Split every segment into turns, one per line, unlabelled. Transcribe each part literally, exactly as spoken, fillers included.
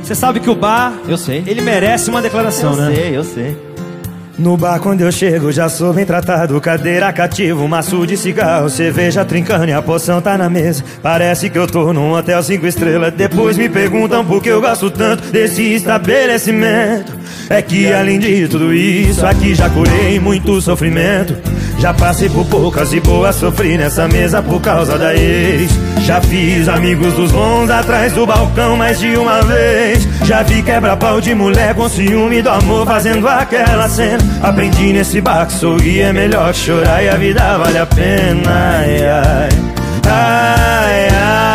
Você sabe que o bar,
eu sei,
ele merece uma declaração,
eu
né?
Eu sei, eu sei.
No bar quando eu chego já sou bem tratado. Cadeira cativa, um maço de cigarro, cerveja trincando e a poção tá na mesa. Parece que eu tô num hotel cinco estrelas. Depois me perguntam por que eu gosto tanto desse estabelecimento. É que além de tudo isso, aqui já curei muito sofrimento. Já passei por poucas e boas, sofri nessa mesa por causa da ex. Já fiz amigos dos bons atrás do balcão mais de uma vez. Já vi quebra-pau de mulher com ciúme do amor fazendo aquela cena. Aprendi nesse bar que sorrir é melhor que chorar e a vida vale a pena. Ai, ai, ai,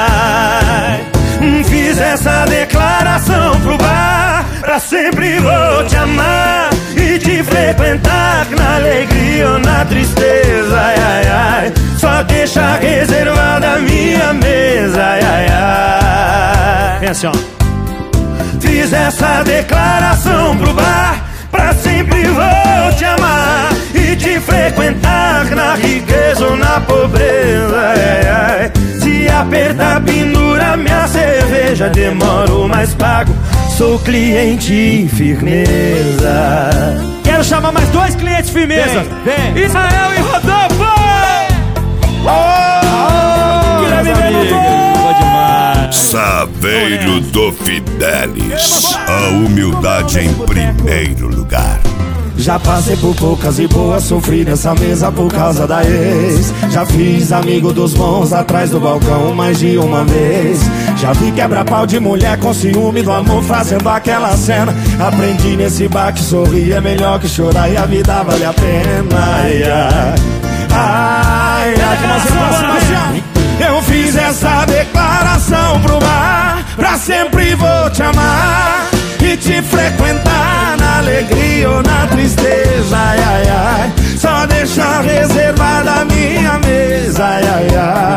ai. Fiz essa declaração pro bar: pra sempre vou te amar e te frequentar, na alegria ou na tristeza. Ai, ai, ai. Só deixa reservada a minha mesa. Ai, ai, ai.
Vem assim, ó.
Fiz essa declaração pro bar: pra sempre vou te amar e te frequentar, na riqueza ou na pobreza. Ai, ai. Se apertar, pendura minha cerveja, demoro mas pago, sou cliente firmeza.
Quero chamar mais dois clientes firmeza.
Vem, vem.
Israel e Rodolfo!
Oh, oh,
Guilherme Venuto!
Saveiro do Fidelis, a humildade em primeiro lugar.
Já passei por poucas e boas, sofri nessa mesa por causa da ex. Já fiz amigo dos bons atrás do balcão mais de uma vez. Já vi quebra-pau de mulher com ciúme do amor fazendo aquela cena. Aprendi nesse bar que sorrir é melhor que chorar e a vida vale a pena. Ai, ai, ai, ai. Eu fiz essa declaração pro bar: pra sempre vou te amar e te frequentar, na alegria ou na tristeza. Ai, ai, ai. Só deixar reservada a minha mesa. Ai, ai,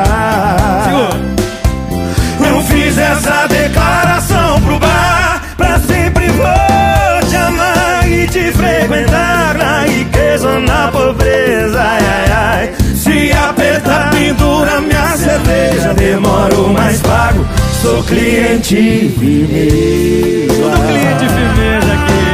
ai. Eu fiz essa declaração pro bar: pra sempre vou te amar e te frequentar, na riqueza ou na pobreza. Ai, ai, ai. Se apertar, pendura minha cerveja, demoro mas pago, sou cliente firmeza.
Tudo cliente firmeza aqui.